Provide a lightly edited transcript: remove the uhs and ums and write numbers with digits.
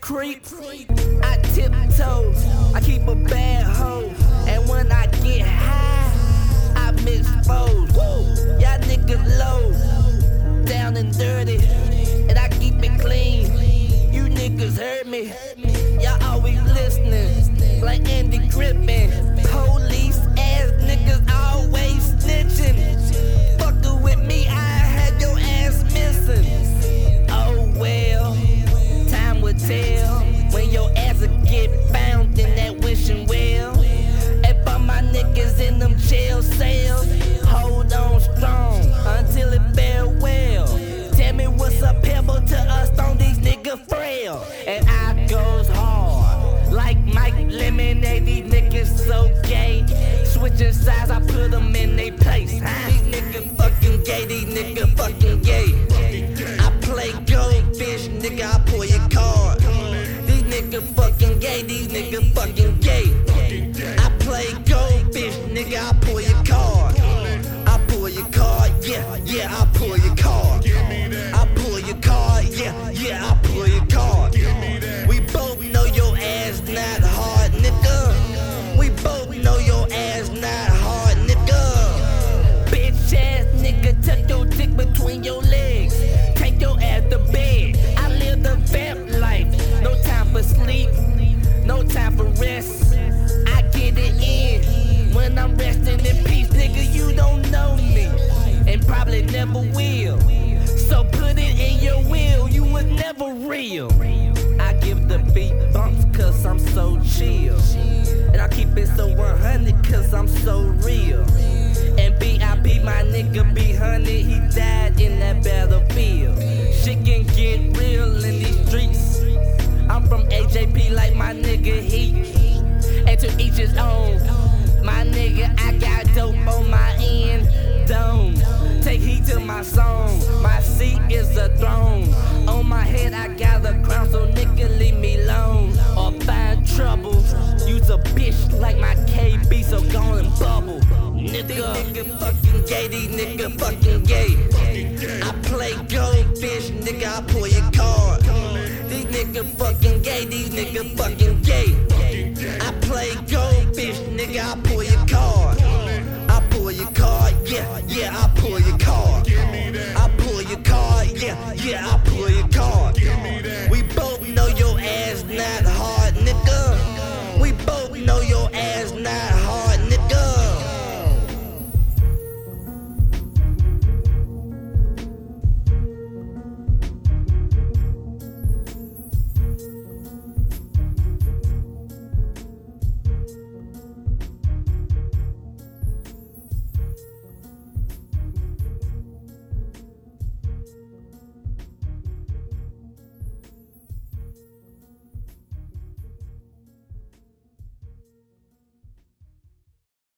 creep. I tiptoe, I keep a bad hoe, and when I get high, I mix foes. Y'all niggas low, down and dirty, and I keep it clean. You niggas heard me, y'all always listening, like Andy Griffin. Police ass niggas always snitching. Fuckin' with me, I had your ass missing. Oh well, time will tell when your ass will get found in that wishing well. And for my niggas in them jail cells, hold on strong until it farewell. Tell me what's a pebble to us, don't these niggas frail. And I goes hard like Mike Lemonade. These niggas so gay, switching sides, I put them in they place. These niggas fucking gay, these niggas fucking gay. I play goldfish, nigga, I pull your card. These niggas fucking gay, these niggas fucking gay. I play goldfish, nigga, I pull your card. I pull your card, yeah, I pull your card. I pull your card, yeah, I pull your card. We both know your ass not hard, nigga. We both know your ass not hard, nigga. Bitch ass nigga, tuck your dick between your legs. Take your ass to bed. I live the vamp life. No time for sleep, no time for rest. I get it in when I'm resting in peace, nigga. You don't know me and probably never will. So put it in your will, you was never real. I give the beat bumps cause I'm so chill, and I keep it so 100 cause I'm so real. And B.I.P. my nigga B100, he died in that battlefield. Shit can get real in these streets. I'm from AJP like my nigga Heat, and to each his own. My nigga, I got dope on my end dome. Take heed to my song, my seat is a throne. On my head I got a crown, so nigga leave me alone. Or find trouble, use a bitch like my KB, so go and bubble. Nigga, these nigga fucking gay, these nigga fucking gay. I play goldfish, nigga, I pull your card. These nigga fucking gay, these nigga fucking gay. I play goldfish, nigga, I pull your card. I pull your card, yeah, I pull your card. I pull your card, yeah, I pull your card. We